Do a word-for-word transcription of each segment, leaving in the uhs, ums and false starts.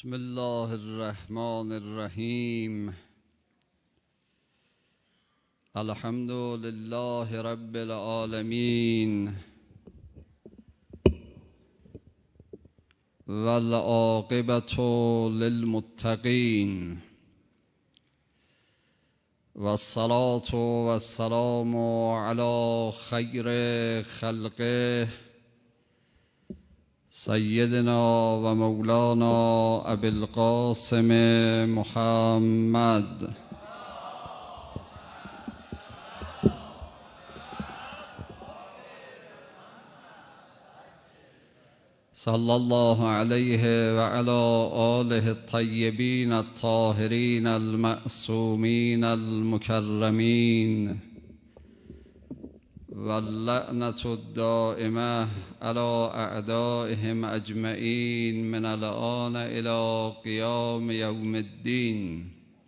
بسم الله الرحمن الرحیم. الحمد لله رب العالمین والعاقبة للمتقین والصلاة والسلام على خیر خلقه سیدنا و مولانا ابی القاسم محمد صلی الله علیه و علی آله الطیبین الطاهرین المعصومین المکرمین واللعنة الدائمة على أعدائهم أجمعين من الآن إلى قیام یوم الدین.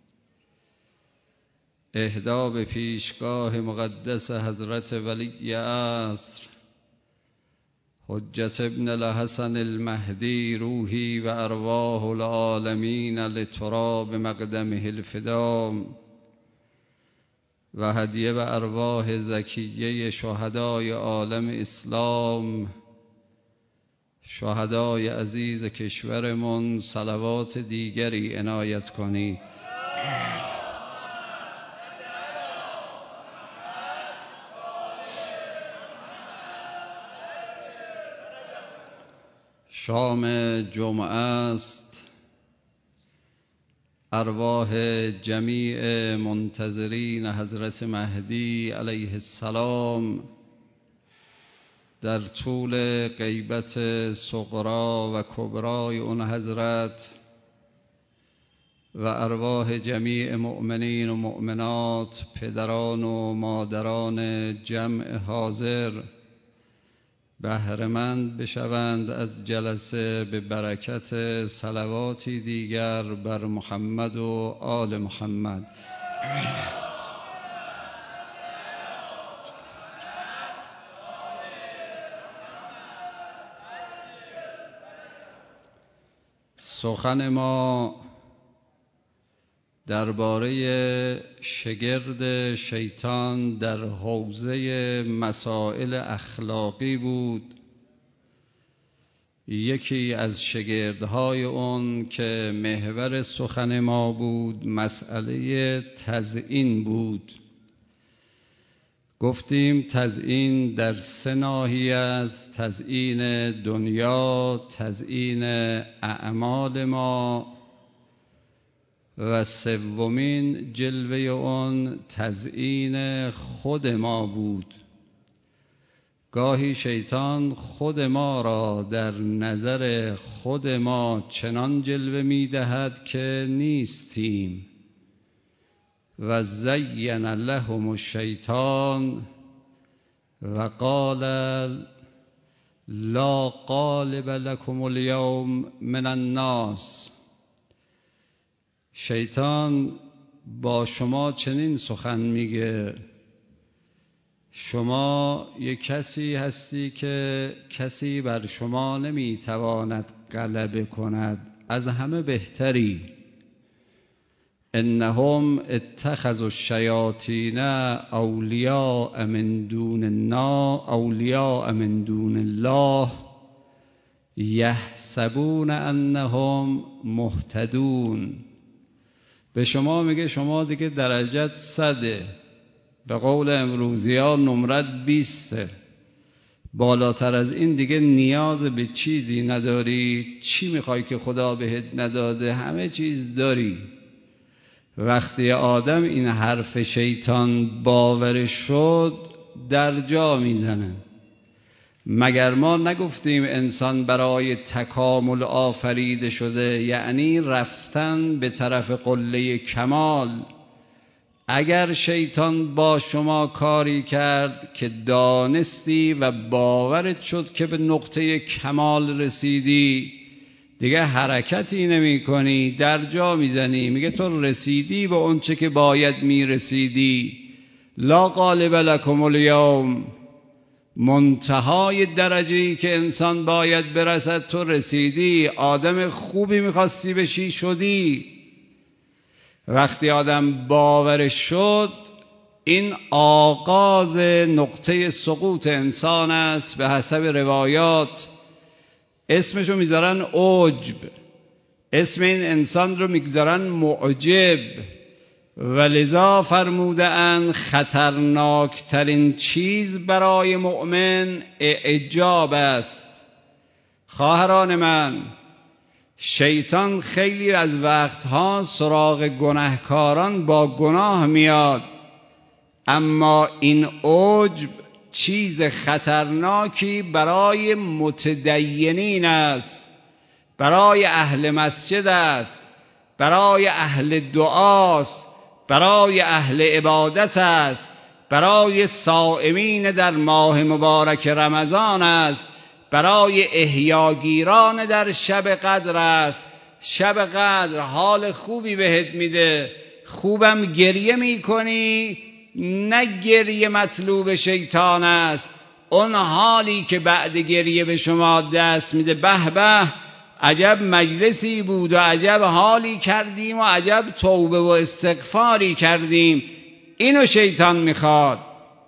اهدا به پیشگاه مقدس حضرت ولی عصر حجت ابن الحسن المهدی روحی و ارواح العالمین لتراب مقدمه الفدا و هدیه به ارواح زکیه شهدای عالم اسلام، شهدای عزیز کشورمون، صلوات دیگری عنایت کنید. شام جمعه است. ارواح جمیع منتظرین حضرت مهدی علیه السلام در طول غیبت صغرا و کبرای اون حضرت و ارواح جمیع مؤمنین و مؤمنات، پدران و مادران جمع حاضر بهره‌مند بشوند از جلسه به برکت صلواتی دیگر بر محمد و آل محمد. سخن ما درباره شگرد شیطان در حوزه مسائل اخلاقی بود. یکی از شگردهای اون که محور سخن ما بود مسئله تزیین بود. گفتیم تزیین در سه ناحیه است: تزیین دنیا، تزیین اعمال ما و سومین جلوه اون تزیین خود ما بود. گاهی شیطان خود ما را در نظر خود ما چنان جلوه می دهد که نیستیم. و زین لهم الشیطان و قال لا غالب لكم اليوم من الناس. شیطان با شما چنین سخن میگه: شما یک کسی هستی که کسی بر شما نمیتواند غلبه کند، از همه بهتری. انهم اتخذوا الشیاطین اولیاء من دون النا اولیاء من دون الله یحسبون انهم مهتدون. به شما میگه شما دیگه درجت صده، به قول امروزی ها نمرت بیسته، بالاتر از این دیگه نیاز به چیزی نداری. چی میخوای که خدا بهت نداده؟ همه چیز داری. وقتی آدم این حرف شیطان باور شد در جا میزنه. مگر ما نگفتیم انسان برای تکامل آفریده شده، یعنی رفتن به طرف قله کمال. اگر شیطان با شما کاری کرد که دانستی و باورت شد که به نقطه کمال رسیدی، دیگه حرکتی نمی کنی، در جا میزنی، میگه تو رسیدی به اون چه که باید میرسیدی. لا غالب لکم اليوم منتهای درجه‌ای که انسان باید برسد تو رسیدی. آدم خوبی میخواستی بشی، شدی. وقتی آدم باورش شد، این آغاز نقطه سقوط انسان است. به حسب روایات اسمشو میذارن عجب، اسم این انسان رو میگذارن معجب، و لذا فرمودند خطرناکترین چیز برای مؤمن اعجاب است. خواهران من، شیطان خیلی از وقتها سراغ گناهکاران با گناه میاد، اما این عجب چیز خطرناکی برای متدینین است، برای اهل مسجد است، برای اهل دعاست، برای اهل عبادت است، برای صائمین در ماه مبارک رمضان است، برای احیاگیران در شب قدر است. شب قدر حال خوبی بهت میده، خوبم گریه میکنی، نه گریه مطلوب شیطان است. اون حالی که بعد گریه به شما دست میده، به به عجب مجلسی بود و عجب حالی کردیم و عجب توبه و استغفاری کردیم، اینو شیطان میخواد.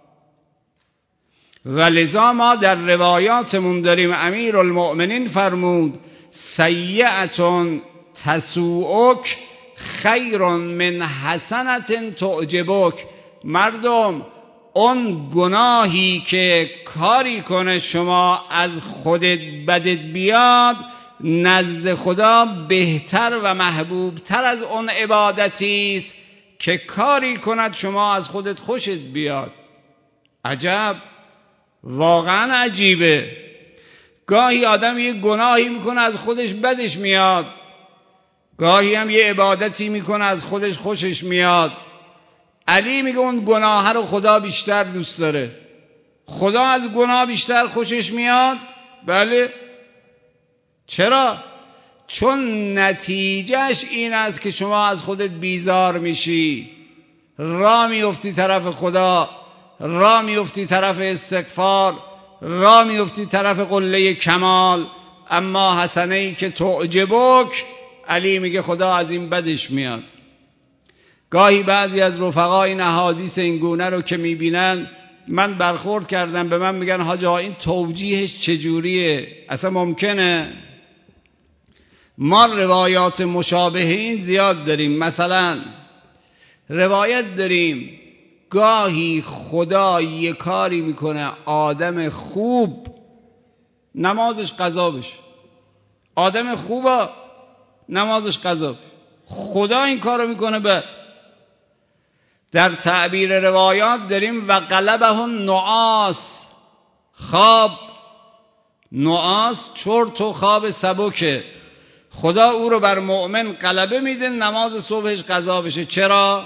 و لذا ما در روایاتمون داریم امیر المؤمنین فرمود سیئتون تسوءک خیر من حسنت تعجبک. مردم، اون گناهی که کاری کنه شما از خودت بدت بیاد، نزد خدا بهتر و محبوبتر از اون عبادتی است که کاری کند شما از خودت خوشت بیاد. عجب، واقعا عجیبه. گاهی آدم یه گناهی میکنه از خودش بدش میاد، گاهی هم یه عبادتی میکنه از خودش خوشش میاد. علی میگه اون گناه رو خدا بیشتر دوست داره. خدا از گناه بیشتر خوشش میاد؟ بله. چرا؟ چون نتیجهش این است که شما از خودت بیزار میشی، راه میفتی طرف خدا، راه میفتی طرف استغفار، راه میفتی طرف قله کمال. اما حسنه‌ای که تعجبک، علی میگه خدا از این بدش میاد. گاهی بعضی از رفقا این احادیث این گونه رو که میبینن، من برخورد کردم، به من میگن حاج آقا این توجیهش چجوریه؟ اصلا ممکنه؟ ما روایات مشابه این زیاد داریم. مثلا روایت داریم گاهی خدا یه کاری میکنه آدم خوب نمازش قضا بشه. آدم خوبه نمازش قضا بشه. خدا این کارو میکنه. به در تعبیر روایات داریم و قلبه نعاس، خواب، نعاس چرت و خواب سبکه، خدا او رو بر مؤمن غلبه میده، نماز صبحش قضا بشه. چرا؟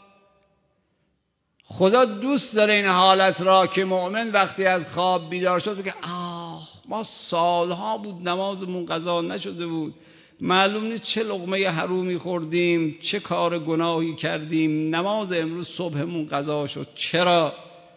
خدا دوست داره این حالت را که مؤمن وقتی از خواب بیدار شد بگه آه ما سالها بود نمازمون قضا نشده بود، معلوم نیست چه لقمه حرومی خوردیم، چه کار گناهی کردیم، نماز امروز صبحمون قضا شد. چرا؟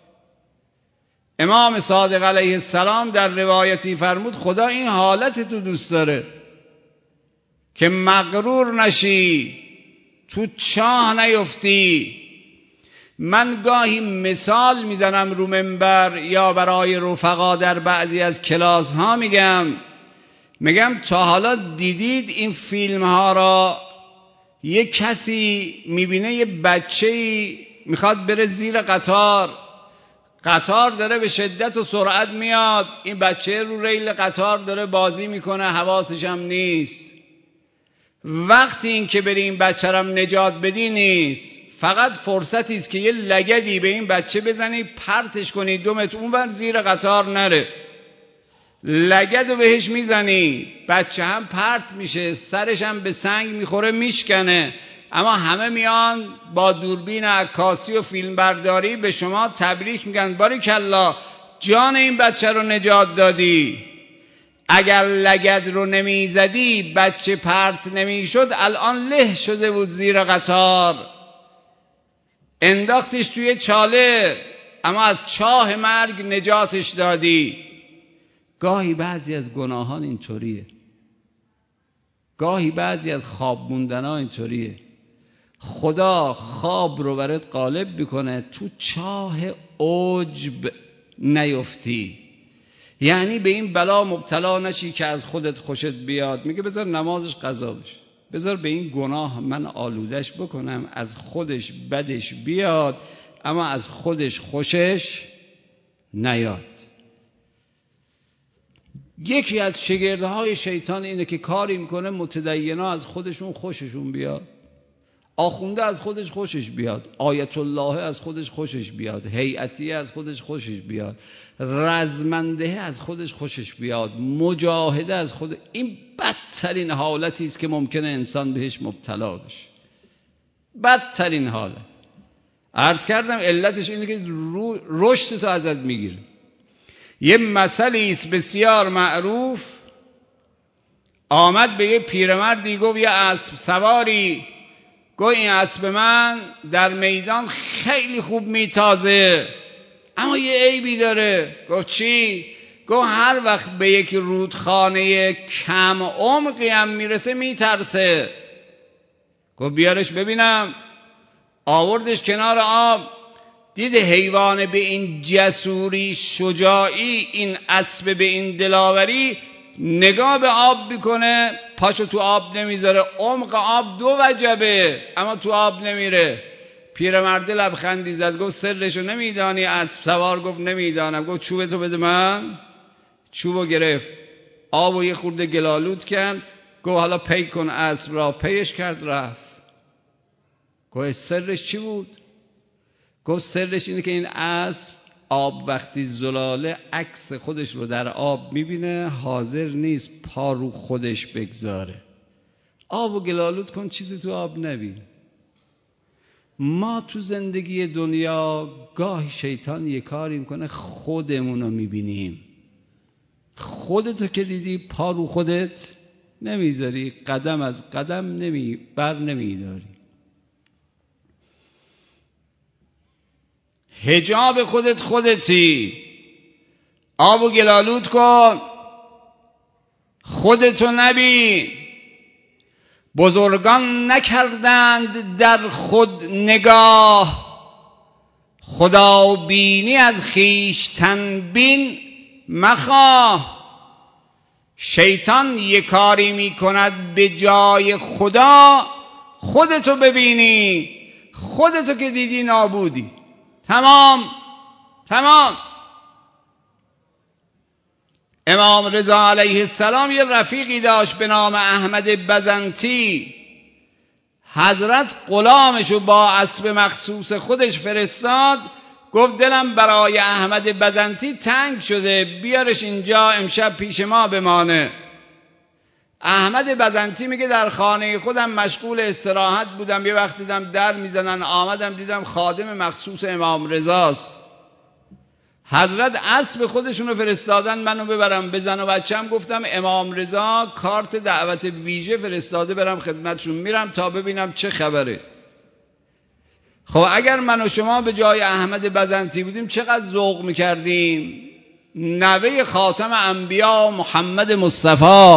امام صادق علیه السلام در روایتی فرمود خدا این حالت تو دوست داره که مغرور نشی، تو چاه نیفتی. من گاهی مثال میزنم رو منبر یا برای رفقا در بعضی از کلاس ها، میگم میگم تا حالا دیدید این فیلم ها را یه کسی میبینه یه بچه‌ای میخواد بره زیر قطار، قطار داره به شدت و سرعت میاد، این بچه رو ریل قطار داره بازی میکنه، حواسش هم نیست. وقتی این که بری این بچه رو نجات بدی نیست، فقط فرصتی است که یه لگدی به این بچه بزنی، پرتش کنی دو متر اونور زیر قطار نره. لگد رو بهش میزنی، بچه هم پرت میشه، سرش هم به سنگ میخوره میشکنه. اما همه میان با دوربین عکاسی و فیلم برداری به شما تبریک میگن باریکلا جان این بچه رو نجات دادی. اگر لگد رو نمیزدی بچه پرت نمیشد، الان له شده بود زیر قطار. انداختش توی چاله، اما از چاه مرگ نجاتش دادی. گاهی بعضی از گناهان اینطوریه، گاهی بعضی از خواب موندن‌ها اینطوریه. خدا خواب رو برات غالب میکنه تو چاه عجب نیفتی، یعنی به این بلا مبتلا نشی که از خودت خوشت بیاد. میگه بذار نمازش قضا بشه، بذار به این گناه من آلودش بکنم، از خودش بدش بیاد اما از خودش خوشش نیاد. یکی از شگردهای شیطان اینه که کاری میکنه متدینا از خودشون خوششون بیاد، آخونده از خودش خوشش بیاد، آیت الله از خودش خوشش بیاد، هیئتی از خودش خوشش بیاد، رزمنده از خودش خوشش بیاد، مجاهده از خود. این بدترین حالتی است که ممکنه انسان بهش مبتلا بشه، بدترین حالت. عرض کردم علتش اینه که رشد تو ازت میگیره. یه مثلی است بسیار معروف، آمد به یه پیرمردی گفت یه اسب سواری، گفت این اسب من در میدان خیلی خوب میتازه اما یه عیبی داره. گفت چی؟ گفت هر وقت به یک رودخانه کم عمقی هم میرسه میترسه. گفت بیارش ببینم. آوردش کنار آب، دید حیوان به این جسوری شجاعی، این اسب به این دلاوری، نگاه به آب میکنه، پاشو تو آب نمیذاره. عمق آب دو وجبه اما تو آب نمیره. پیرمرد لبخندی زد، گفت سرشو نمیدانی اسب سوار؟ گفت نمیدانم. گفت چوبتو بده من. چوبو گرفت، آبو یه خورده گلالود کرد، گفت حالا پی کن اسب را. پیش کرد رفت. گفت سرش چی بود؟ گفت سرش اینه که این اسب آب وقتی زلاله عکس خودش رو در آب میبینه، حاضر نیست پا رو خودش بگذاره. آب و گلالود کن، چیزی تو آب نبین. ما تو زندگی دنیا گاهی شیطان یه کاری میکنه خودمونو میبینیم. خودتو که دیدی پا رو خودت نمیذاری، قدم از قدم نمی بر نمیداری. حجاب خودت خودتی. آب و گلالود کن، خودتو نبین. بزرگان نکردند در خود نگاه، خدا بینی از خویشتن بین مخواه. شیطان یک کاری می کند به جای خدا، خودتو ببینی. خودتو که دیدی نابودی، تمام تمام. امام رضا علیه السلام یه رفیقی داشت به نام احمد بزنطی. حضرت غلامشو با اسب مخصوص خودش فرستاد، گفت دلم برای احمد بزنطی تنگ شده، بیارش اینجا امشب پیش ما بمانه. احمد بزنطی میگه در خانه خودم مشغول استراحت بودم، یه وقت دیدم در میزنن، آمدم دیدم خادم مخصوص امام رضاست. حضرت اسب خودشونو فرستادن منو ببرم بزن و بچم. گفتم امام رضا کارت دعوت ویژه فرستاده، برم خدمتشون، میرم تا ببینم چه خبره. خب اگر من و شما به جای احمد بزنطی بودیم چقدر ذوق میکردیم. نوه خاتم انبیا محمد مصطفی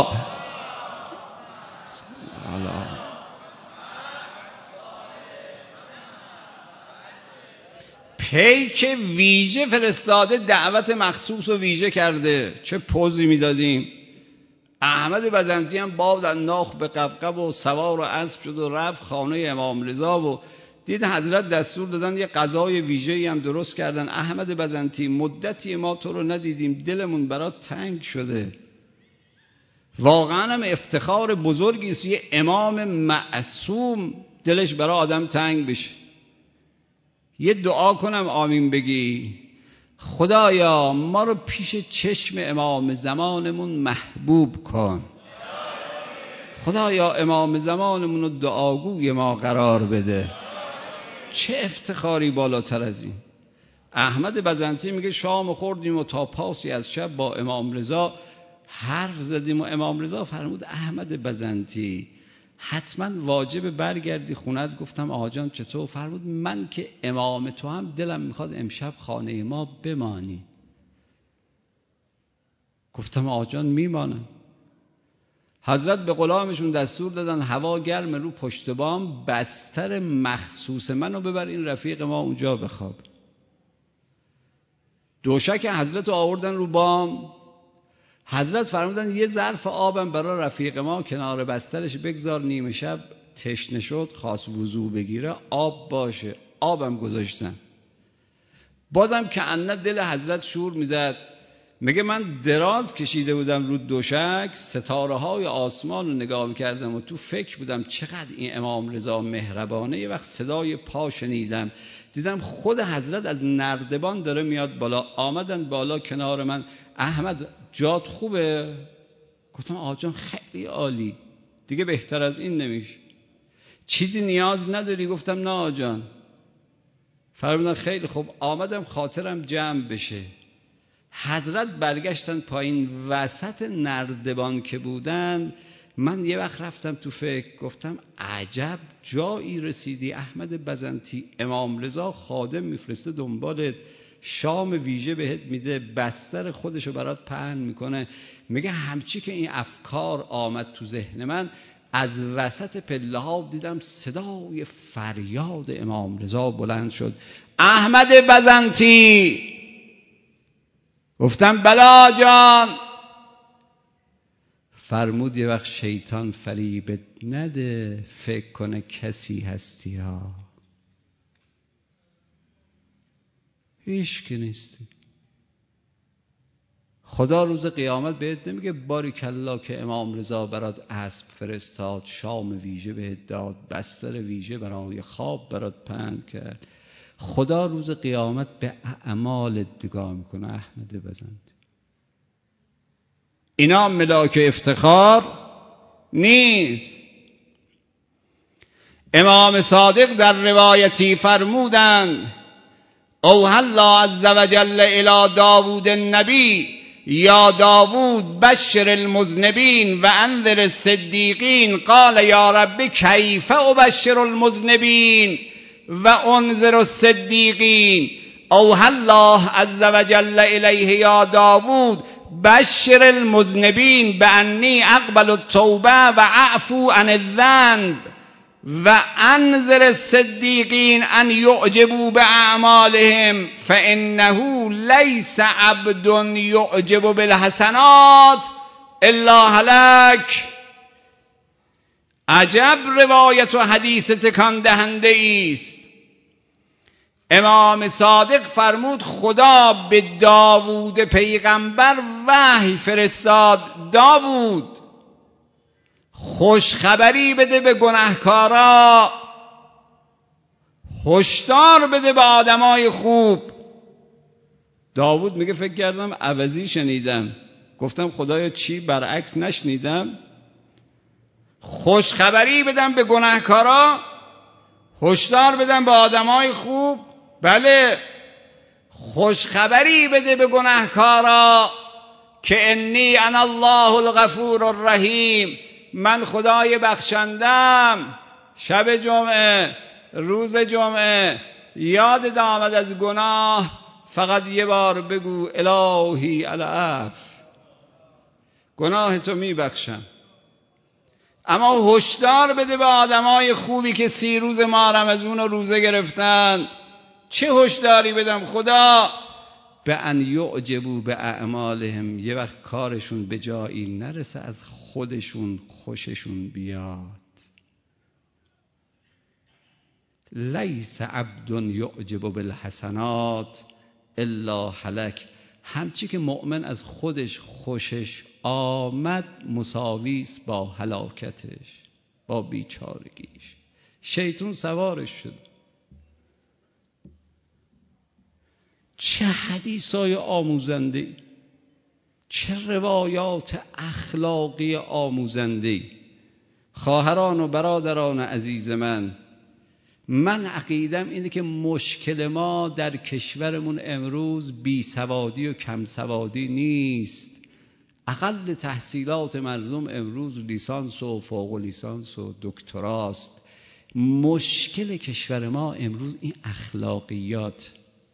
پیک ویژه فرستاده، دعوت مخصوص و ویژه کرده. چه پوزی میدادیم. احمد بزنطی هم باد انداخت به قبقب و سوار و اسب شد و رفت خانه امام رضا و دید حضرت دستور دادن یه غذای ویژه‌ای هم درست کردن. احمد بزنطی مدتی ما تو رو ندیدیم، دلمون برات تنگ شده. واقعا هم افتخار بزرگی است یه امام معصوم دلش برای آدم تنگ بشه. یه دعا کنم آمین بگی. خدایا ما رو پیش چشم امام زمانمون محبوب کن. خدایا امام زمانمون رو دعاگوی ما قرار بده. چه افتخاری بالاتر از این. احمد بزنطی میگه شام خوردیم و تا پاسی از شب با امام رضا حرف زدیم و امام رضا فرمود احمد بزنطی حتما واجب برگردی خونت. گفتم آقا جان چطور؟ فرمود من که امام تو هم دلم میخواد امشب خانه ما بمانی. گفتم آقا جان میمانم. حضرت به غلامشون دستور دادن هوا گرم، رو پشت بام بستر مخصوص منو ببر این رفیق ما اونجا بخواب. دوشک حضرت آوردن رو بام. حضرت فرمودن یه ظرف آبم برای رفیق ما کنار بسترش بگذار، نیمه شب تشنه شد خواست وضو بگیره آب باشه. آبم گذاشتن. بازم که انه دل حضرت شور میزد. میگه من دراز کشیده بودم رو دوشک، ستاره های آسمان رو نگاه میکردم و تو فکر بودم چقدر این امام رضا مهربانه. یه وقت صدای پا شنیدم، دیدم خود حضرت از نردبان داره میاد بالا. آمدن بالا کنار من. احمد جات خوبه؟ گفتم آقا جان خیلی عالی، دیگه بهتر از این نمیشه. چیزی نیاز نداری؟ گفتم نه آقا جان. فرمودن خیلی خوب. آمدم خاطرم جمع بشه. حضرت برگشتن پایین، وسط نردبان که بودن. من یه وقت رفتم تو فکر، گفتم عجب جایی رسیدی احمد بزنتی، امام رضا خادم میفرسته دنبالت، شام ویژه بهت میده، بستر خودشو برات پهن میکنه. میگه همچی که این افکار آمد تو ذهن من، از وسط پله ها دیدم صدای فریاد امام رضا بلند شد، احمد بزنتی. گفتم بلا جان. فرمود یه وقت شیطان فریبت نده، فکر کنه کسی هستی ها. هیچ که نیستی. خدا روز قیامت بهت نمیگه باریکلا که امام رضا برات اسب فرستاد، شام ویژه بهت داد، بستر ویژه برای خواب برات پهن کرد. خدا روز قیامت به اعمال نگاه میکنه احمد بزند. اینا ملاک افتخار نیست. امام صادق در روایتی فرمودند اوحی الله عز وجل الی داوود النبی یا داوود بشر المذنبین و انذر الصدیقین قال یا رب کیف ابشر المذنبین و انذر الصدیقین. اوحی الله عز وجل الیه یا داوود بشر المذنبین بانی اقبل التوبه و اعفو عن الذنب و انذر الصدیقین ان یعجبوا باعمالهم فانه لیس عبد یعجب بالحسنات الا هلک. عجب روایت و حدیث تکان دهنده است. امام صادق فرمود خدا به داوود پیغمبر وحی فرستاد، داوود خوشخبری بده به گناهکارا، هشدار بده به آدمای خوب. داوود میگه فکر کردم عوضی شنیدم. گفتم خدایا چی؟ برعکس نشنیدم؟ خوشخبری بدم به گناهکارا، هشدار بدم به آدمای خوب. بله، خوشخبری بده به گناهکارا که انی انا الله الغفور الرحیم، من خدای بخشندم. شب جمعه، روز جمعه یاد آمد از گناه، فقط یه بار بگو الهی العفو، گناه تو میبخشم. اما هشدار بده به آدمای خوبی که سی روز ماه رمضان رو روزه گرفتن. چه هشداری بدم خدا؟ به ان یعجبوا به اعمالهم، یه وقت کارشون به جایی نرسه از خودشون خوششون بیاد. لیس عبد یعجب بالحسنات الا هلک. همچی که مؤمن از خودش خوشش آمد مساویس با هلاکتش، با بیچارگیش. شیطان سوارش شد. چه حدیثای آموزنده، چه روایات اخلاقی آموزنده. خواهران و برادران عزیز من، من عقیدم اینه که مشکل ما در کشورمون امروز بی سوادی و کم سوادی نیست، اقل تحصیلات مردم امروز لیسانس و فوق لیسانس و دکتراست. مشکل کشور ما امروز این اخلاقیات.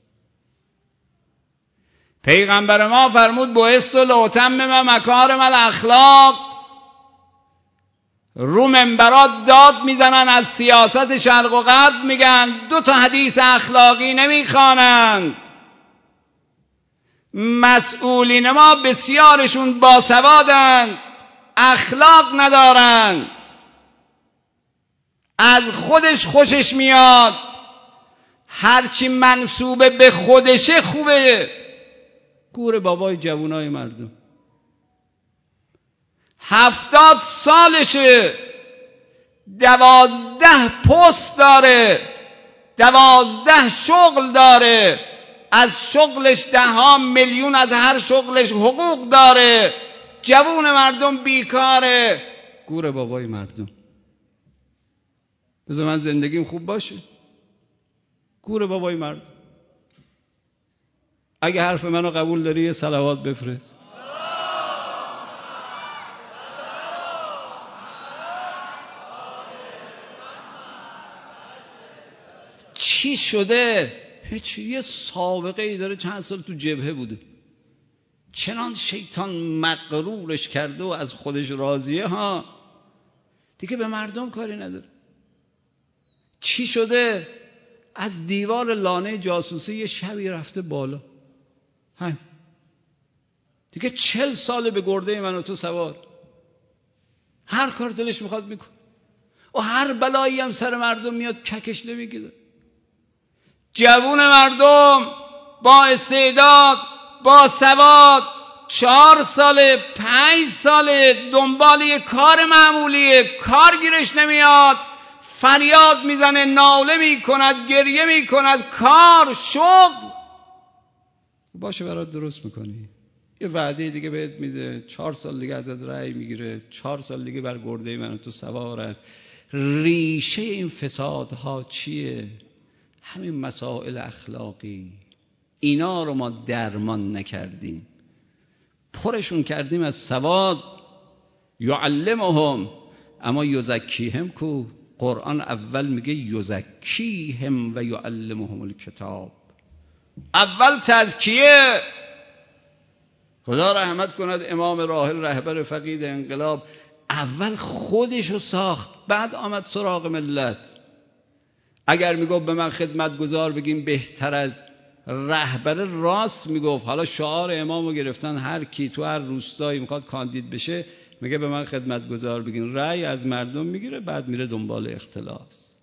پیغمبر ما فرمود بعثت لأتمم مکارم الاخلاق. رو منبرات داد میزنن از سیاست شرق و غرب، میگن دو تا حدیث اخلاقی نمیخوانند. مسئولین ما بسیارشون باسوادند، اخلاق ندارند، از خودش خوشش میاد، هرچی منسوبه به خودشه خوبه. گور بابای جوانای مردم هفتاد سالشه، دوازده پست داره، دوازده شغل داره، از شغلش ده ها میلیون از هر شغلش حقوق داره، جوون مردم بیکاره. گور بابای مردم. بذار من زندگیم خوب باشه. گور بابای مردم. اگه حرف منو قبول داری یه صلوات بفرست. چی شده؟ هیچ. یه سابقه ای داره، چند سال تو جبهه بوده، چنان شیطان مغرورش کرده و از خودش راضیه ها، دیگه به مردم کاری نداره. چی شده؟ از دیوار لانه جاسوسی یه شبی رفته بالا، هم دیگه چل ساله به گرده من و تو سوار، هر کار دلش میخواد میکن و هر بلایی هم سر مردم میاد ککش نمیگیره. جوون مردم با استعداد، با سواد، چهار ساله پنج ساله دنبال یه کار معمولیه، کار گیرش نمیاد، فریاد میزنه، ناله میکند، گریه میکند، کار شغل باشه برات درست میکنی، یه وعده دیگه بهت میده، چهار سال دیگه ازت رأی میگیره، چهار سال دیگه بر گرده من و تو سوار است. ریشه این فسادها چیه؟ همین مسائل اخلاقی. اینا رو ما درمان نکردیم، پرشون کردیم از سواد. یعلمهم، اما یزکیهم کو؟ قرآن اول میگه یزکیهم و یعلمهم الکتاب. اول تزکیه. خدا رحمت کند امام راحل رهبر فقید انقلاب، اول خودشو ساخت، بعد آمد سراغ ملت. اگر میگفت به من خدمتگزار بگیم بهتر از رهبر، راست میگفت. حالا شعار امامو گرفتن، هر کی تو هر روستایی میخواد کاندید بشه میگه به من خدمتگزار بگین، رأی از مردم میگیره، بعد میره دنبال اختلاس.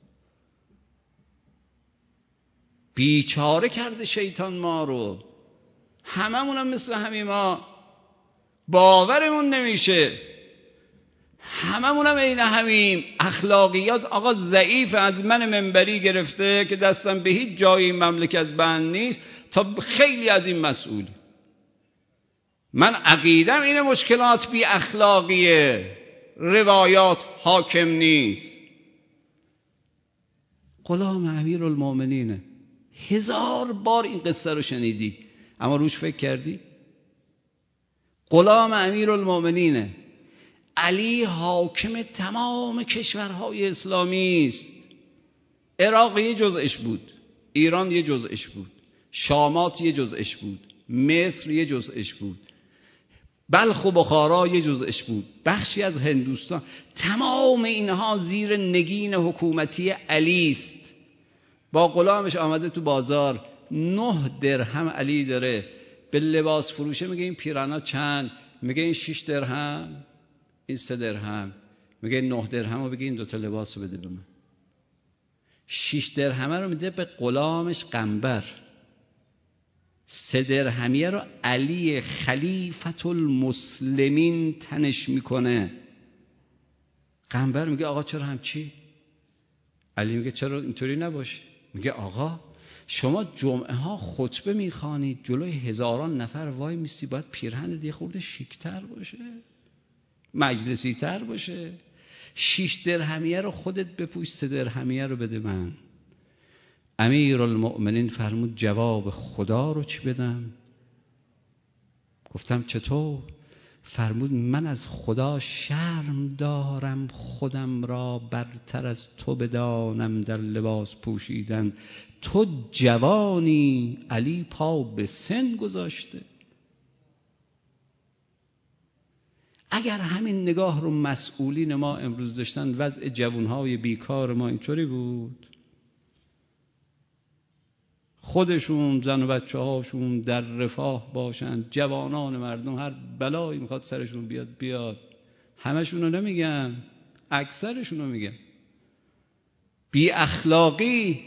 بیچاره کرده شیطان ما رو. هممونم مثل همین ما، باورمون نمیشه، هممونم عین همین. اخلاقیات آقا ضعیف، از من منبری گرفته که دستم به هیچ جای این مملکت بند نیست تا خیلی از این مسئول. من عقیدم این مشکلات بی اخلاقیه، روایات حاکم نیست. غلام امیرالمومنینه، هزار بار این قصه رو شنیدی اما روش فکر کردی؟ غلام امیرالمومنینه، علی حاکم تمام کشورهای اسلامی است. عراق یه جزءش بود، ایران یه جزءش بود، شامات یه جزءش بود، مصر یه جزءش بود، بلخ و بخارا یه جزءش بود، بخشی از هندوستان. تمام اینها زیر نگین حکومتی علی است. با غلامش آمده تو بازار، نه درهم علی داره، به لباس فروشه میگه این پیرانا چند؟ میگه این شش درهم، این سه درهم. میگه نه درهم و بگه این دوتا لباس رو بده به من. شش درهمه رو میده به غلامش قنبر، سه درهمیه رو علی خلیفت المسلمین تنش میکنه. قنبر میگه آقا چرا همچی؟ علی میگه چرا اینطوری نباشه؟ میگه آقا شما جمعه ها خطبه میخوانید، جلوی هزاران نفر وای میستی، باید پیرهنت یه خورده شیکتر باشه، مجلسی تر باشه. شیش درهمیه رو خودت بپوش، سه درهمیه رو بده من. امیرالمؤمنین فرمود جواب خدا رو چی بدم؟ گفتم چطور؟ فرمود من از خدا شرم دارم خودم را برتر از تو بدانم در لباس پوشیدن. تو جوانی، علی پا به سن گذاشته. اگر همین نگاه رو مسئولین ما امروز داشتن، وضع جوانهای بیکار ما اینطوری بود. خودشون زن و بچه هاشون در رفاه باشن، جوانان مردم هر بلایی میخواد سرشون بیاد بیاد. همشون رو نمیگم، اکثرشون رو میگم. بی اخلاقی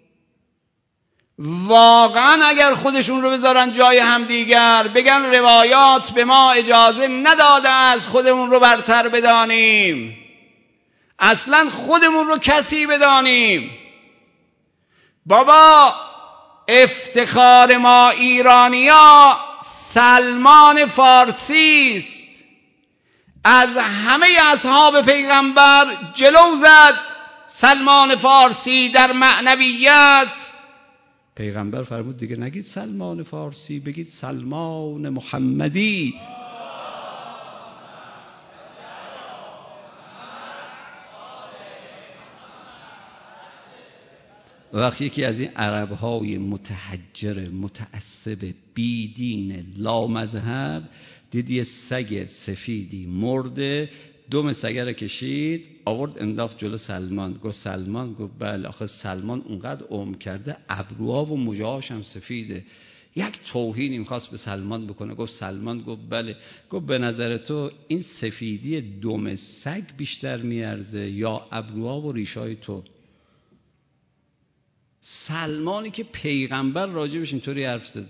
واقعا اگر خودشون رو بذارن جای همدیگر، بگن روایات به ما اجازه نداده از خودمون رو برتر بدانیم، اصلا خودمون رو کسی بدانیم. بابا افتخار ما ایرانیا سلمان فارسی است. از همه اصحاب پیغمبر جلو زد سلمان فارسی در معنویت. پیغمبر فرمود دیگه نگید سلمان فارسی، بگید سلمان محمدی. وقتی یکی از این عرب‌های متحجر متعصب بیدین لامذهب دید یه سگ سفیدی مرده، دم سگه رو کشید آورد انداخت جلو سلمان. گفت سلمان؟ گفت بله. آخه سلمان اونقدر عمر کرده ابروها و مژه‌هاش هم سفیده. یک توهینی می‌خواست به سلمان بکنه. گفت سلمان؟ گفت بله. گفت به نظر تو این سفیدی دم سگ بیشتر میارزه یا ابروها و ریشای تو؟ سلمانی که پیغمبر راجبش اینطوری حرف زده.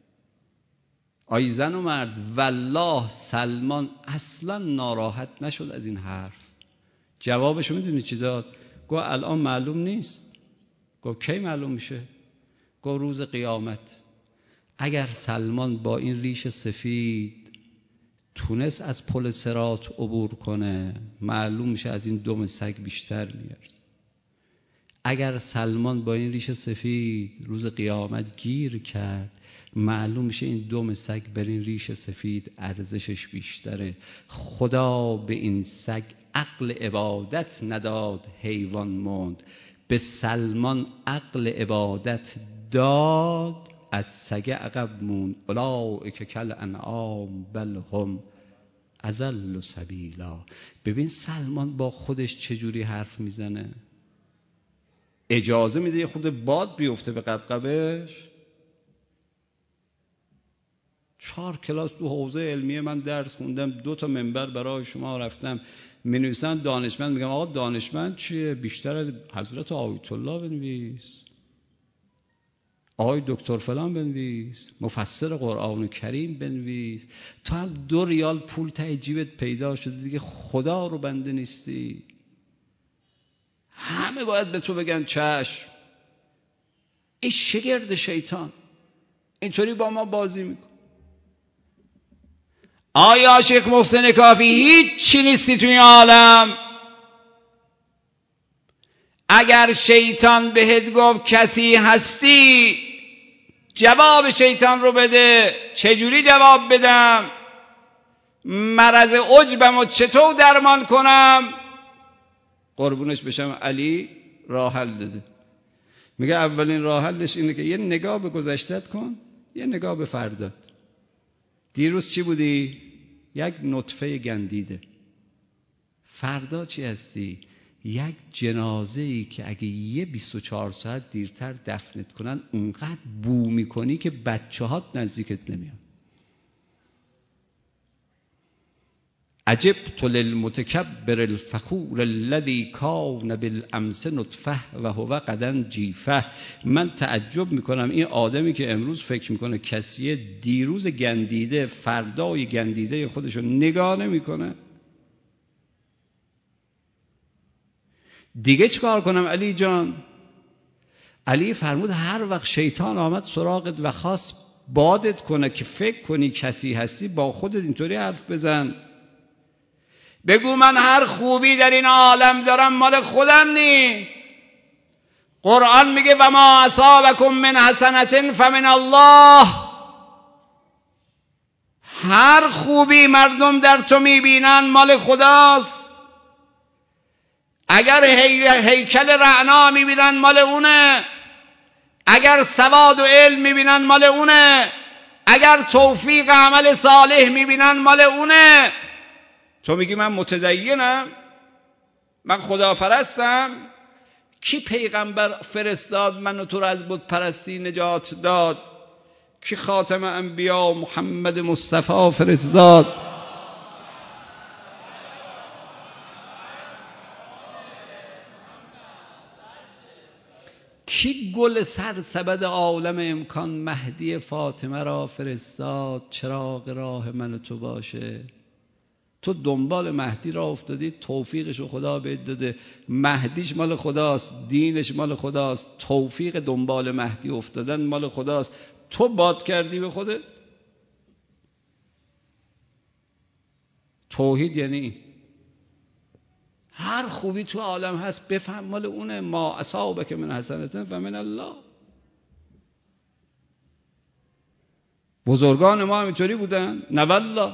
آی زن و مرد، والله سلمان اصلا ناراحت نشد از این حرف. جوابشو میدونی چی داد؟ گفت الان معلوم نیست. گفت کی معلوم میشه؟ گفت روز قیامت. اگر سلمان با این ریش سفید تونست از پل صراط عبور کنه، معلوم میشه از این دم سگ بیشتر میارزه. اگر سلمان با این ریش سفید روز قیامت گیر کرد، معلوم میشه این دم سگ بر این ریش سفید ارزشش بیشتره. خدا به این سگ عقل عبادت نداد، حیوان موند. به سلمان عقل عبادت داد، از سگ عقب موند. اولئک کالانعام بل هم اضل سبیلا. ببین سلمان با خودش چجوری حرف میزنه. اجازه میده یه خود باد بیفته به قبقبش. چهار کلاس تو حوزه علمیه من درس خوندم، دو تا منبر برای شما رفتم، می نویسن دانشمند. میگم آقا دانشمند چیه؟ بیشتر از حضرت آیت الله بنویس، آقای دکتر فلان بنویس، مفسر قرآن کریم بنویس. تو هم دو ریال پول ته جیبت پیدا شده دیگه خدا رو بنده نیستی. همه باید به تو بگن چشم. این شگرد شیطان اینطوری با ما بازی میکن. آیا شیخ محسن کافی هیچ چی نیستی توی این عالم؟ اگر شیطان بهت گفت کسی هستی، جواب شیطان رو بده. چجوری جواب بدم؟ مرض عجبم و چطور درمان کنم؟ قربونش بشم علی راه حل داده. میگه اولین راه حلش اینه که یه نگاه به گذشتت کن، یه نگاه به فردات. دیروز چی بودی؟ یک نطفه گندیده. فردا چی هستی؟ یک جنازه ای که اگه یه بیست و چهار ساعت دیرتر دفنت کنن اونقدر بو میکنی که بچه هات نزدیکت نمیان. عجبت للمتکبر الفخور الذی کان بالامس نطفه و هو غدا جیفه. من تعجب میکنم این آدمی که امروز فکر میکنه کسیه، دیروز گندیده، فردای گندیده خودشو نگاه نمیکنه. دیگه چیکار کنم علی جان؟ علی فرمود هر وقت شیطان آمد سراغت و خواست بادت کنه که فکر کنی کسی هستی، با خودت اینطوری حرف بزن. بگو من هر خوبی در این عالم دارم مال خودم نیست. قرآن میگه و ما اصابکم من حسنة فمن الله. هر خوبی مردم در تو میبینن مال خداست. اگر هی... هیکل رعنا میبینن مال اونه، اگر سواد و علم میبینن مال اونه، اگر توفیق عمل صالح میبینن مال اونه. تو میگی من متدینم، من خداپرستم. کی پیغمبر فرستاد منو تو رو از بت پرستی نجات داد؟ کی خاتم انبیا محمد مصطفی فرستاد؟ کی گل سرسبد عالم امکان مهدی فاطمه را فرستاد چراغ راه من و تو باشه؟ تو دنبال مهدی را افتادی، توفیقشو خدا بهت داده، مهدیش مال خداست، دینش مال خداست، توفیق دنبال مهدی افتادن مال خداست. تو باد کردی به خودت. توحید یعنی هر خوبی تو عالم هست بفهم مال اونه. ما اصابک من حسنة فمن الله. بزرگان ما همینطوری بودن؟ نه والله.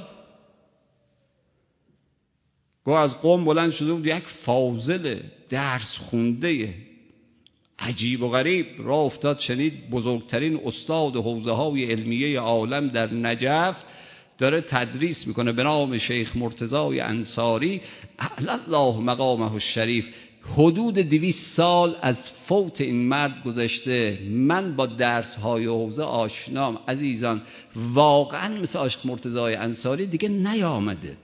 گو از قوم بلند شده بود یک فاضل درس خونده عجیب و غریب راه افتاد، شنید بزرگترین استاد حوزه های علمیه عالم در نجف داره تدریس میکنه به نام شیخ مرتضی انصاری اعلی الله مقامه الشریف. حدود دویست سال از فوت این مرد گذشته، من با درس های حوزه آشنام. عزیزان واقعا مثل عاشق مرتضی انصاری دیگه نیامده.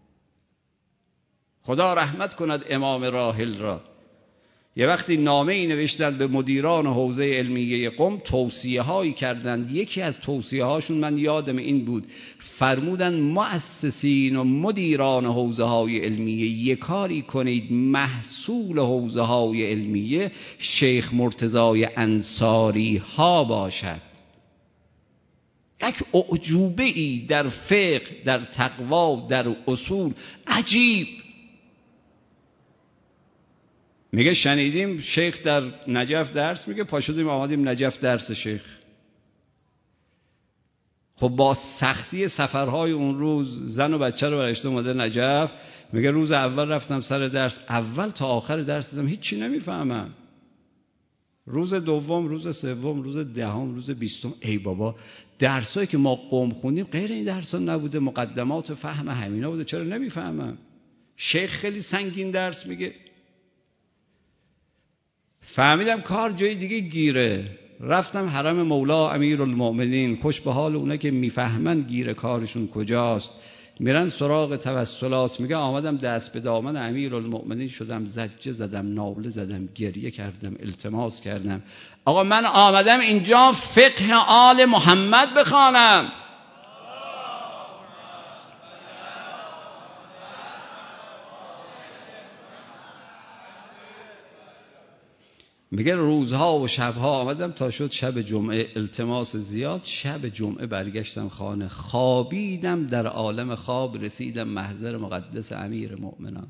خدا رحمت کند امام راحل را. یه وقتی نامه ای نوشتن به مدیران حوزه علمیه قم، توصیه هایی کردند. یکی از توصیه هاشون من یادم این بود، فرمودن مؤسسین و مدیران حوزه های علمیه یک کاری کنید محصول حوزه های علمیه شیخ مرتضی انصاری ها باشد. یک اعجوبه ای در فقه، در تقوا، در اصول عجیب. میگه شنیدیم شیخ در نجف درس میگه، پا شدیم آمدیم نجف درس شیخ. خب با سختی سفرهای اون روز زن و بچه رو برشته اومده نجف. میگه روز اول رفتم سر درس، اول تا آخر درس دیدم هیچی نمیفهمم. روز دوم، روز سوم، روز دهم، روز بیستم، ای بابا درسایی که ما قوم خوندیم غیر این درسا نبوده، مقدمات فهم همینا بوده، چرا نمیفهمم؟ شیخ خیلی سنگین درس میگه. فهمیدم کار جای دیگه گیره. رفتم حرم مولا امیرالمؤمنین. خوش به حال اونا که میفهمن گیره کارشون کجاست. میرن سراغ توسلات. میگه آمدم دست به دامن امیرالمؤمنین شدم، زجه زدم، ناله زدم، گریه کردم، التماس کردم. آقا من آمدم اینجا فقه آل محمد بخوانم. میگه روزها و شبها آمدم تا شد شب جمعه، التماس زیاد. شب جمعه برگشتم خانه، خوابیدم، در عالم خواب رسیدم محضر مقدس امیر مؤمنان.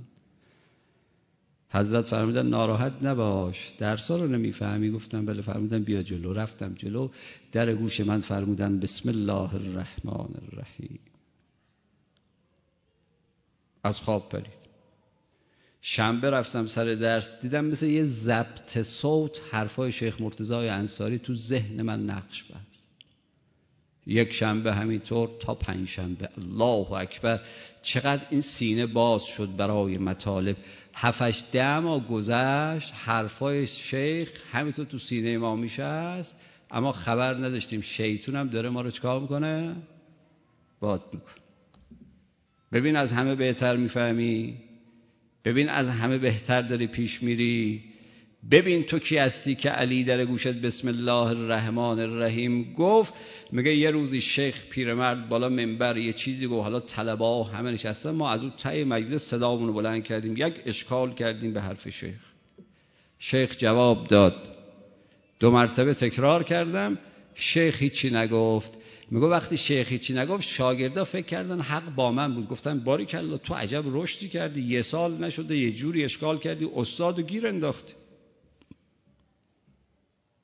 حضرت فرمودن ناراحت نباش، درسا رو نمیفهمی؟ گفتم بله. فرمودن بیا جلو. رفتم جلو، در گوش من فرمودن بسم الله الرحمن الرحیم. از خواب پرید. شنبه رفتم سر درس، دیدم مثل یه ضبط صوت حرفای شیخ مرتضی انصاری تو ذهن من نقش بست. یک شنبه همینطور تا پنج شنبه. الله اکبر، چقدر این سینه باز شد برای مطالب. هفتش ده ماه گذشت، حرفای شیخ همینطور تو سینه ما میشست، اما خبر نداشتیم شیطون هم داره ما رو چکار میکنه؟ باد میکنه. ببین از همه بهتر میفهمی، ببین از همه بهتر داری پیش میری. ببین تو کی هستی که علی در گوشت بسم الله الرحمن الرحیم گفت. میگه یه روزی شیخ پیرمرد بالا منبر یه چیزی گفت، حالا طلبا همه نشستن، ما از اون ته مجلس صدامون رو بلند کردیم، یک اشکال کردیم به حرف شیخ. شیخ جواب داد، دو مرتبه تکرار کردم، شیخ هیچی نگفت. میگه وقتی شیخ هیچی نگفت شاگردا فکر کردن حق با من بود. گفتن باریکلا تو عجب رشدی کردی، یه سال نشده یه جوری اشکال کردی، استادو گیر انداختی.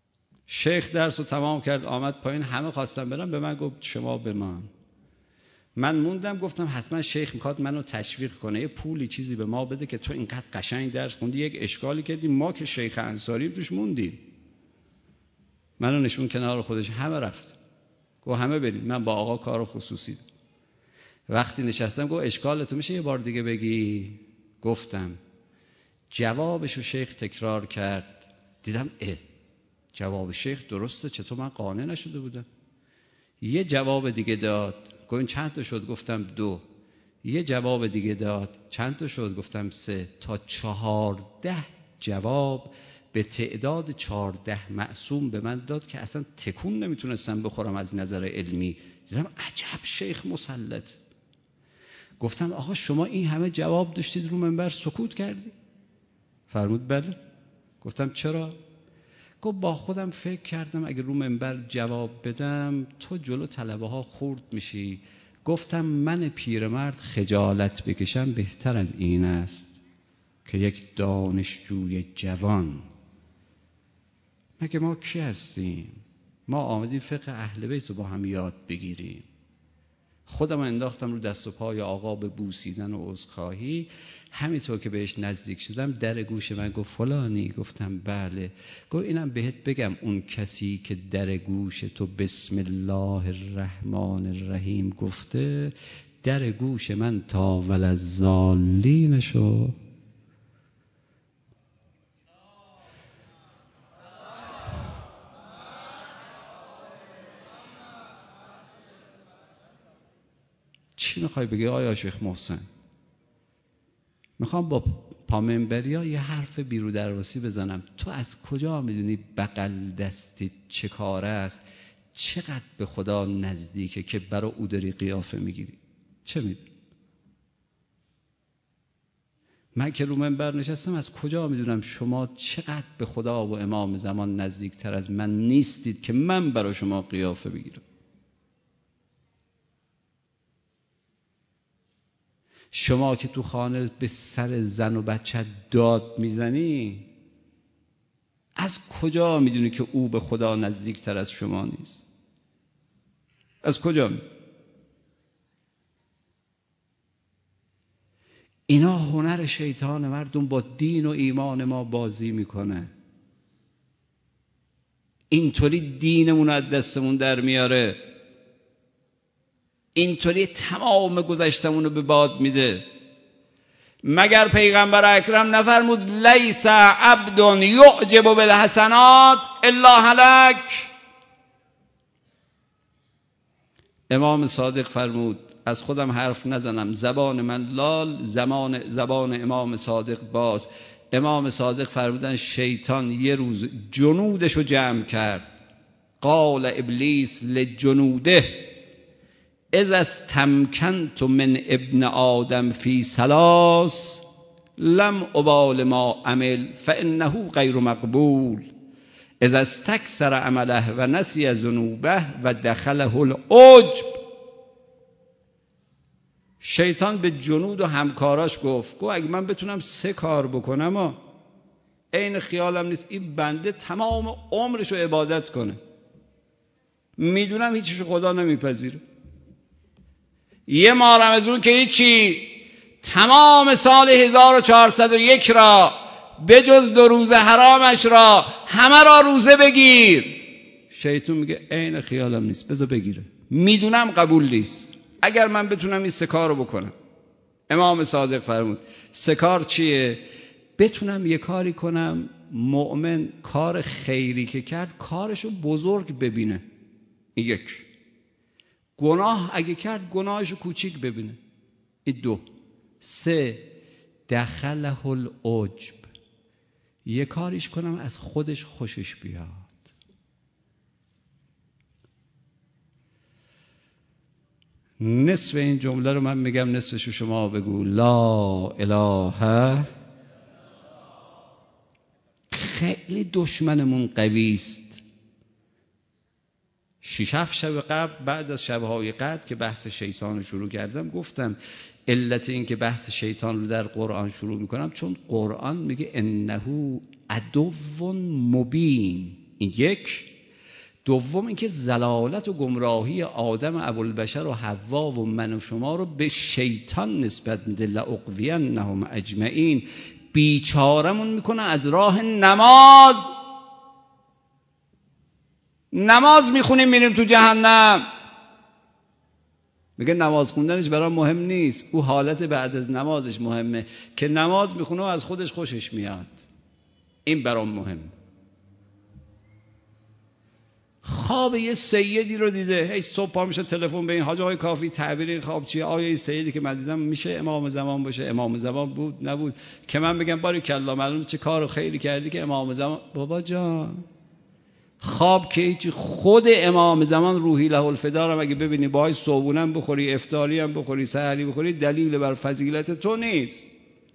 شیخ درس رو تمام کرد، آمد پایین، همه خواستن برن، به من گفت شما به من. من موندم، گفتم حتما شیخ میخواد منو تشویق کنه، یه پولی چیزی به ما بده که تو اینقدر قشنگ درس خوندی، یک اشکالی کردیم ما که شیخ انصاریم توش موندیم. منو نشون کنار خودش، همه رفت، گفت همه بریم، من با آقا کار خصوصی دارم. وقتی نشستم گفت اشکالتو میشه یه بار دیگه بگی؟ گفتم. جوابشو شیخ تکرار کرد، دیدم اه جواب شیخ درسته، چطور من قانع نشده بودم. یه جواب دیگه داد، گفت این چند تا شد؟ گفتم دو. یه جواب دیگه داد، چند تا شد؟ گفتم سه. تا چهارده جواب به تعداد چهارده معصوم به من داد که اصلا تکون نمیتونستم بخورم از نظر علمی. دیدم عجب شیخ مسلط. گفتم آقا شما این همه جواب داشتید رو منبر سکوت کردی؟ فرمود بله. گفتم چرا؟ گفت با خودم فکر کردم اگه رو منبر جواب بدم تو جلو طلبه ها خورد میشی. گفتم من پیرمرد خجالت بکشم بهتر از این است که یک دانشجوی جوان. مگه ما کی هستیم؟ ما آمدیم فقه اهل بیت رو با هم یاد بگیریم. خودم انداختم رو دست و پای آقا به بوسیدن و عذرخواهی. همینطور که بهش نزدیک شدم در گوش من گفت فلانی. گفتم بله. گفت اینم بهت بگم اون کسی که در گوش تو بسم الله الرحمن الرحیم گفته در گوش من تا وللضالین شو. چی میخوای بگی آیا شیخ محسن؟ میخوام با پامنبریا یه حرف بیرو درواسی بزنم. تو از کجا میدونی بغل دستی چه کاره است، چقدر به خدا نزدیکه که برای او داری قیافه میگیری؟ چه میدونی؟ من که رو منبر نشستم از کجا میدونم شما چقدر به خدا و امام زمان نزدیکتر از من نیستید که من برای شما قیافه بگیرم؟ شما که تو خانه به سر زن و بچه داد میزنی از کجا میدونی که او به خدا نزدیکتر از شما نیست؟ از کجا میدونی؟ اینا هنر شیطان مردم با دین و ایمان ما بازی میکنه. اینطوری دینمون از دستمون در میاره، اینطوری تمام گذشتمون رو به باد میده. مگر پیغمبر اکرم نفرمود لیس عبد یعجب بالحسنات الا هلک؟ امام صادق فرمود، از خودم حرف نزنم، زبان من لال، زمان زبان امام صادق باز. امام صادق فرمودن شیطان یه روز جنودشو جمع کرد. قال ابلیس لجنوده اذا استمکنت من ابن آدم فی ثلاث لم ابال ما عمل فانه غیر مقبول اذا استکثر عمله و نسی ذنوبه و دخله العجب. شیطان به جنود و همکاراش گفت گفت اگه من بتونم سه کار بکنم ها عین خیالم نیست این بنده تمام عمرشو عبادت کنه، میدونم هیچیشو خدا نمیپذیره. یه ماه رمضان که هیچی، تمام سال هزار و چهارصد و یک را به جز دو روز حرامش را همه را روزه بگیر. شیطان میگه عین خیالم نیست بذار بگیره، میدونم قبول نیست. اگر من بتونم این سه کار رو بکنم، امام صادق فرمود سه کار چیه؟ بتونم یه کاری کنم مؤمن کار خیری که کرد کارشو بزرگ ببینه، این یک. گناه اگه کرد گناهشو کوچیک ببینه، این دو. سه دخله العجب، یه کاریش کنم از خودش خوشش بیاد. نصف این جمله رو من میگم، نصفشو شما بگو. لا اله. خیلی دشمنمون قوی است. شش هفت شب قبل بعد از شبهای قدر که بحث شیطان رو شروع کردم گفتم علت این که بحث شیطان رو در قرآن شروع میکنم چون قرآن میگه انه عدو مبین. این یک. دوم اینکه ضلالت و گمراهی آدم ابوالبشر و حوا و من و شما رو به شیطان نسبت میده. لأغوینهم اجمعین، بیچارمون میکنه از راه نماز. نماز میخونیم میریم تو جهنم. میگه نماز خوندنش برای مهم نیست، او حالت بعد از نمازش مهمه که نماز میخونه و از خودش خوشش میاد، این برام مهم. خواب یه سیدی رو دیده، هی صبح پا میشه تلفن به این حاج آقای کافی تعبیر این خواب چیه؟ آیا این سیدی که من دیدم میشه امام زمان باشه؟ امام زمان بود نبود که من بگم باری کلا معلوم چه کار خیری کردی که امام زمان. بابا جان خواب که هیچ، خود امام زمان روحی له الفدا رو اگه ببینی باهاش صبحونه هم بخوری، افطاری هم بخوری، سحری بخوری، دلیل بر فضیلت تو نیست.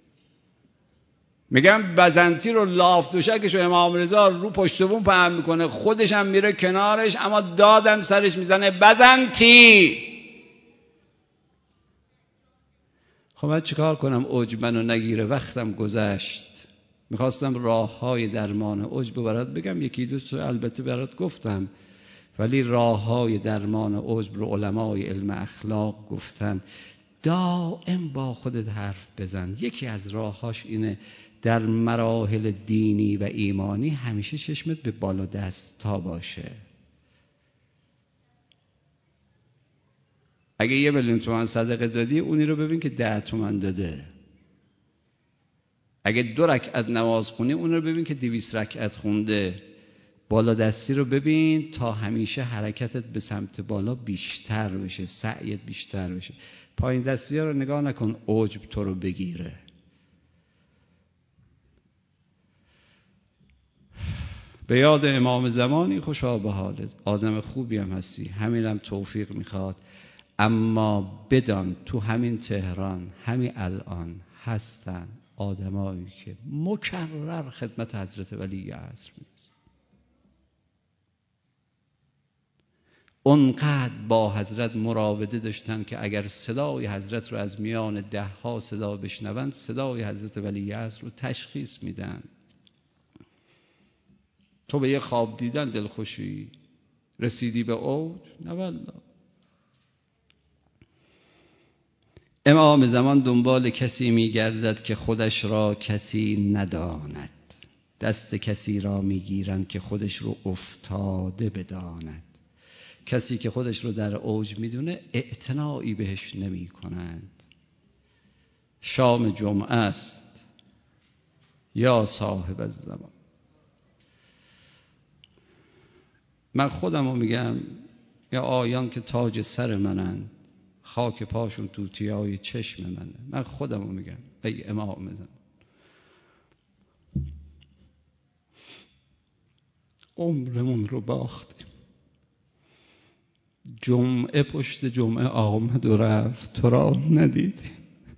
میگم بزنتی رو لاف دوشکش و امام رضا رو پشت بوم پهن میکنه، خودش هم میره کنارش اما دادم سرش میزنه بزنتی. خب من چیکار کنم عجب منو نگیره؟ وقتم گذشت. میخواستم راه های درمان عجب برات بگم، یکی دو تا البته برات گفتم، ولی راه های درمان عجب رو علمای علم اخلاق گفتن. دائم با خودت حرف بزن. یکی از راهاش اینه در مراحل دینی و ایمانی همیشه چشمت به بالا دست تا باشه. اگه یه میلیون تومان صدقه دادی، اونی رو ببین که ده تومن داده. اگه دو رکعت نماز خونی، اون رو ببین که دویست رکعت خونده. بالا دستی رو ببین تا همیشه حرکتت به سمت بالا بیشتر بشه، سعیت بیشتر بشه. پایین دستی ها رو نگاه نکن عجب تو رو بگیره. به یاد امام زمانی خوشا به حالت، آدم خوبی هم هستی، همینم توفیق میخواد. اما بدان تو همین تهران همین الان هستن آدمایی که مکرر خدمت حضرت ولی عصر میرسن، اونقدر با حضرت مراوده داشتن که اگر صدای حضرت رو از میان ده ها صدا بشنوند، صدای حضرت ولی عصر رو تشخیص میدن. تو به یه خواب دیدن دلخوشی رسیدی به اوج؟ نه والله. امام زمان دنبال کسی میگردد که خودش را کسی نداند، دست کسی را میگیرند که خودش رو افتاده بداند. کسی که خودش رو در اوج میدونه اعتنایی بهش نمی کنند. شام جمعه است یا صاحب الزمان. من خودم رو میگم، یا آیان که تاج سر منن، خاک پاشون توتیای چشم منه. من خودم رو میگم ای امام زمان، عمرمون رو باختیم. جمعه پشت جمعه آمد و رفت، تو را ندیدیم.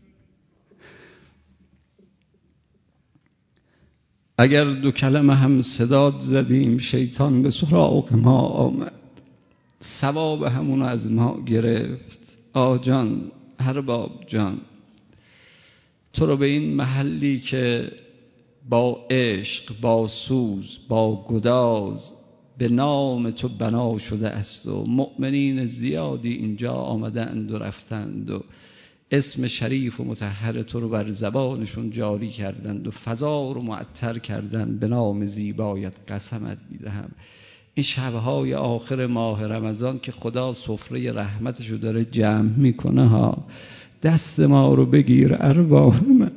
اگر دو کلمه هم صداد زدیم، شیطان به سراغ ما آمد، ثواب همون از ما گرفت. آ جان، هر باب جان، تو رو به این محلی که با عشق، با سوز، با گداز به نام تو بنا شده است و مؤمنین زیادی اینجا آمدند و رفتند و اسم شریف و مطهر تو رو بر زبانشون جاری کردند و فضا رو معطر کردند. به نام زیبایت قسمت میدهم این شبهای آخر ماه رمضان که خدا سفره رحمتشو داره جمع میکنه ها، دست ما رو بگیر ارواح من.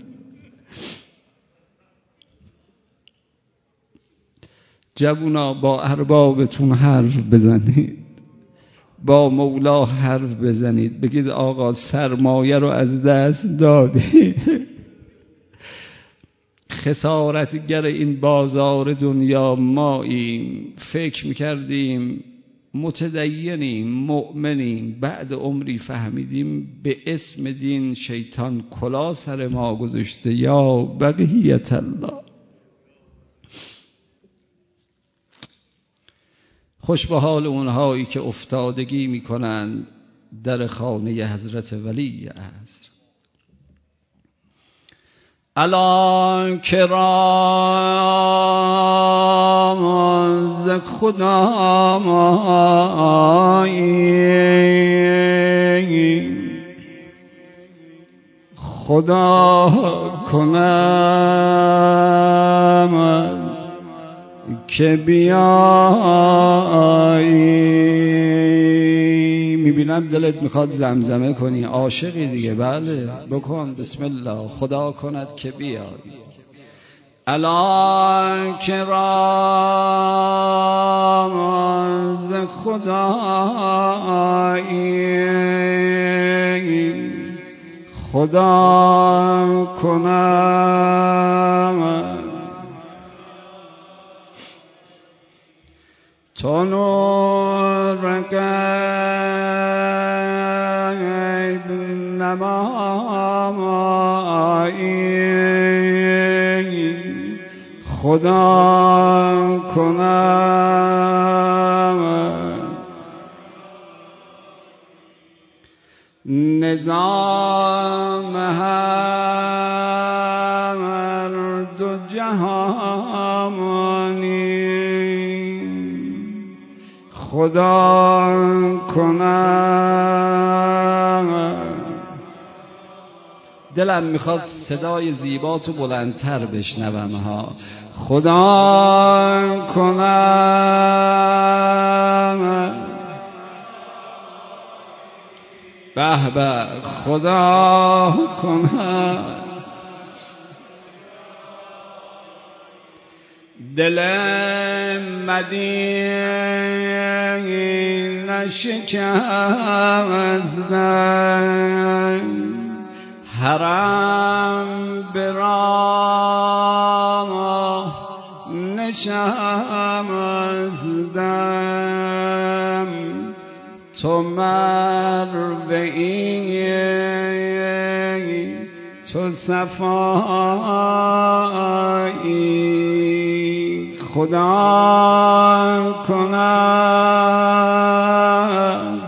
جوونا با اربابتون حرف بزنید، با مولا حرف بزنید، بگید آقا سرمایه رو از دست دادی، خسارتگر این بازار دنیا ماییم. فکر میکردیم متدینیم، مؤمنیم، بعد عمری فهمیدیم به اسم دین شیطان کلا سر ما گذاشته. یا بقیت الله. خوش به حال اونهایی که افتادگی میکنند در خانه حضرت ولی عصر. الا کرام ز خدا مایی خدا کنم که بیایی. میبینم دلت میخواد زمزمه کنی، عاشقی دیگه. بله بکن، بسم الله. خدا کند که بیایی. الا کرام ز خدایی خدا کنم تو نور غیب نمایی خدا کنم نظام هر دو جهانی خدا کنم. دلم میخواد صدای زیباتو بلندتر بشنوم ها. خدا کنم به به خدا کنم. دل مدینه شکستن حرم برام نشستم تو مروه‌ای تو صفایی خدا کنم.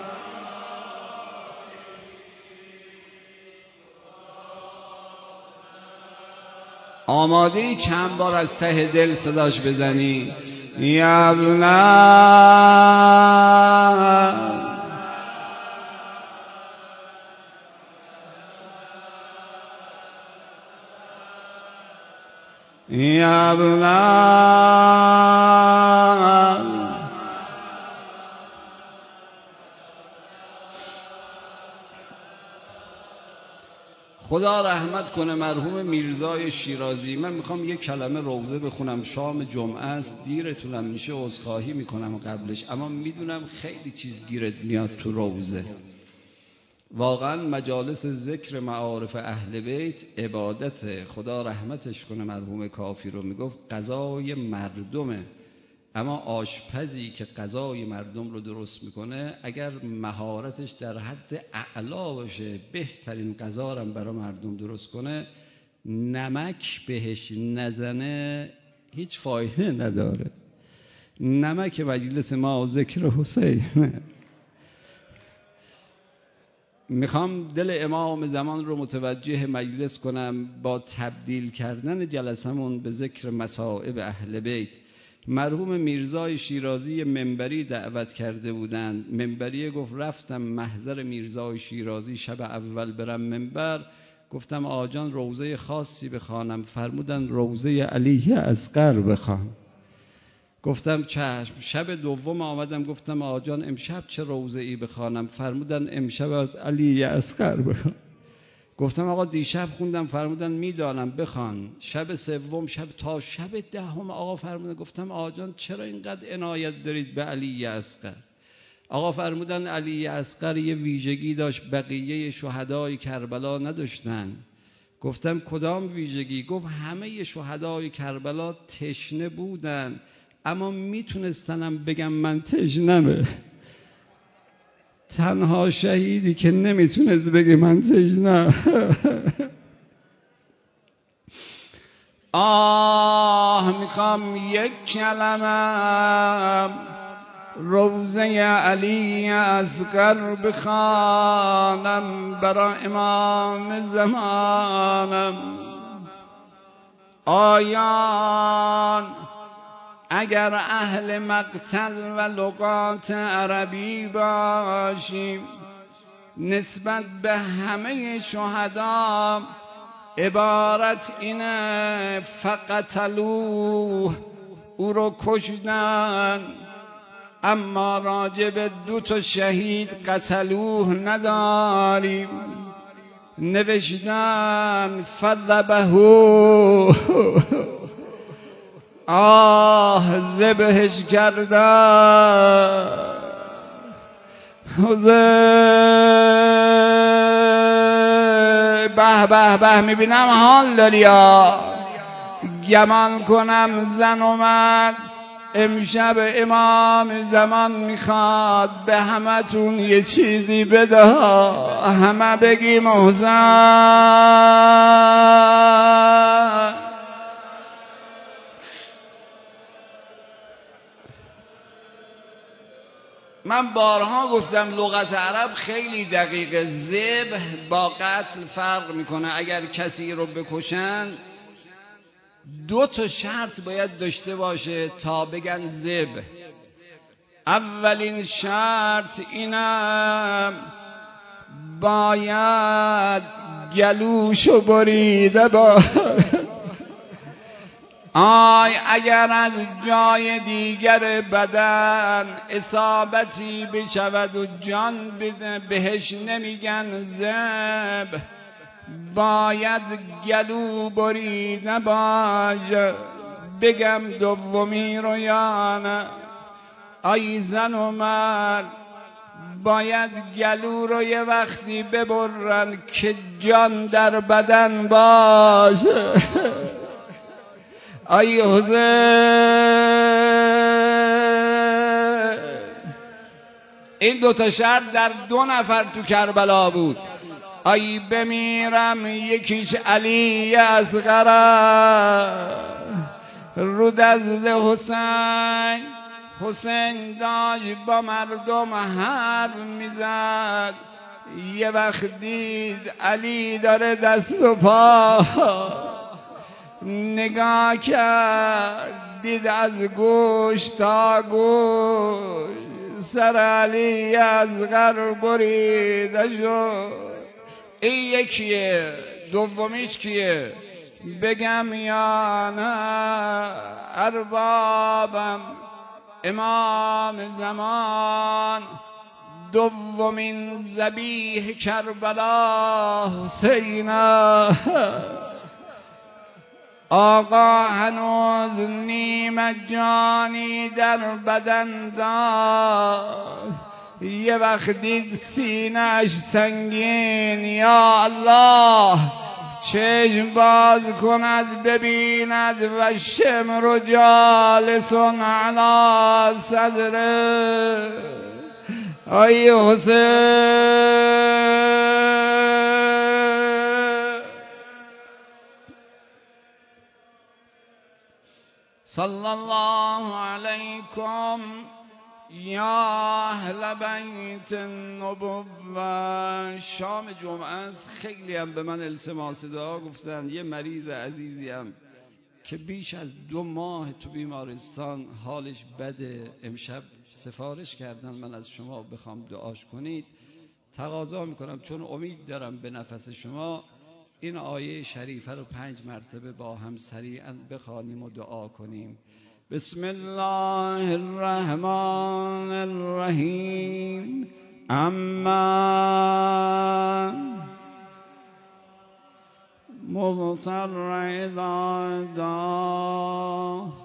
آماده ای چند بار از ته دل صداش بزنی؟ یبنا یبنا خدا رحمت کنه مرحوم میرزای شیرازی. من میخوام یک کلمه روزه بخونم، شام جمعه است، دیرتونم میشه، عذرخواهی میکنم قبلش، اما میدونم خیلی چیز گیرت میاد تو روزه. واقعا مجالس ذکر معارف اهل بیت عبادت. خدا رحمتش کنه مرحوم کافی رو، میگفت غذای مردمه، اما آشپزی که غذای مردم رو درست میکنه اگر مهارتش در حد اعلا باشه، بهترین غذا رو برای مردم درست کنه، نمک بهش نزنه هیچ فایده نداره. نمک مجلس ما ذکر حسین. میخوام دل امام زمان رو متوجه مجلس کنم با تبدیل کردن جلسمون به ذکر مصائب اهل بیت. مرحوم میرزای شیرازی منبری دعوت کرده بودند. منبری گفت رفتم محضر میرزای شیرازی شب اول برم منبر، گفتم آجان روضه خاصی بخوانم، فرمودن روضه علی اصغر بخوان. گفتم چشم. شب دوم آمدم گفتم آجان امشب چه روضه ای بخوانم، فرمودن امشب از علی اصغر بخوان. گفتم آقا دیشب خوندم، فرمودن میدانم بخوان. شب سوم، شب تا شب دهم آقا فرمودن، گفتم آجان چرا اینقدر عنایت دارید به علی اصغر؟ آقا فرمودن علی اصغر یه ویژگی داشت بقیه شهدای کربلا نداشتن. گفتم کدام ویژگی؟ گفت همه شهدای کربلا تشنه بودن اما میتونستنم بگم من تشنمه. تنها شهیدی که نمیتونست بگه من تشنم. آه میخوام یک کلمه روضه علی اصغر بخوانم برای امام زمانم، آیان اگر اهل مقتل و لغات عربی باشیم نسبت به همه شهدا عبارت اینه فقتلوه، او رو کشتن، اما راجع به دو تا شهید قتلوه نداریم. نوشتن فذبحوه، آه ذبحش کردن. به به به میبینم حال داری ها، گمان کنم زن اومد امشب امام زمان میخواد به همه تون یه چیزی بده، همه بگیم حسین. من بارها گفتم لغت عرب خیلی دقیقه. ذبح با قتل فرق میکنه. اگر کسی رو بکشن دو تا شرط باید داشته باشه تا بگن ذبح. اولین شرط اینم باید گلوشو بریده با آی اگر از جای دیگر بدن اصابتی بشود و جان بهش نمیگن ذبح، باید گلو بریده باشه. بگم دومی رو یا نه؟ ای زن و مرد باید گلو رو یه وقتی ببرن که جان در بدن باشه. ای حسین، این دوتا شرط در دو نفر تو کربلا بود. ای بمیرم یکیش علی اصغر رو دست حسین. حسین داشت با مردم حرف میزد، یه وقت دید علی داره دست و پا، نگاه کرد دید از گوش تا گوش سر علی اصغر بریده شد. این یکیه. دومیش کیه؟ بگم یا نه؟ اربابم امام زمان دومین ذبیح کربلا حسین. آقا هنوز نیم جانی در بدن داشت، یه وقت دید سینه‌اش سنگین. یا الله، چشم باز کند ببیند و شمر جالسون علی صدره. ای حسین صلی الله علیکم یا اهل بیت النبوة. شام جمعه است. خیلی هم به من التماس دعا گفتن. یه مریض عزیزی هم که بیش از دو ماه تو بیمارستان حالش بده، امشب سفارش کردن من از شما بخوام دعاش کنید. تقاضا میکنم چون امید دارم به نفس شما این آیه شریفه رو پنج مرتبه با هم سریعا بخوانیم و دعا کنیم. بسم الله الرحمن الرحیم. اما مضطر اذا دعا